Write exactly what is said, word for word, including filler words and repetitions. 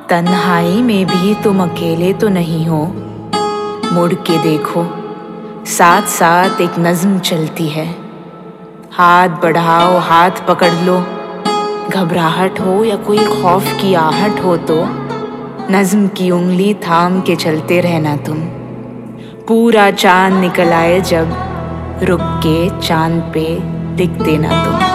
तन्हाई में भी तुम अकेले तो नहीं हो। मुड़ के देखो, साथ साथ एक नज़्म चलती है। हाथ बढ़ाओ, हाथ पकड़ लो। घबराहट हो या कोई खौफ की आहट हो तो नज़्म की उंगली थाम के चलते रहना तुम। पूरा चांद निकल आए जब रुक के चांद पे लिख देना तुम।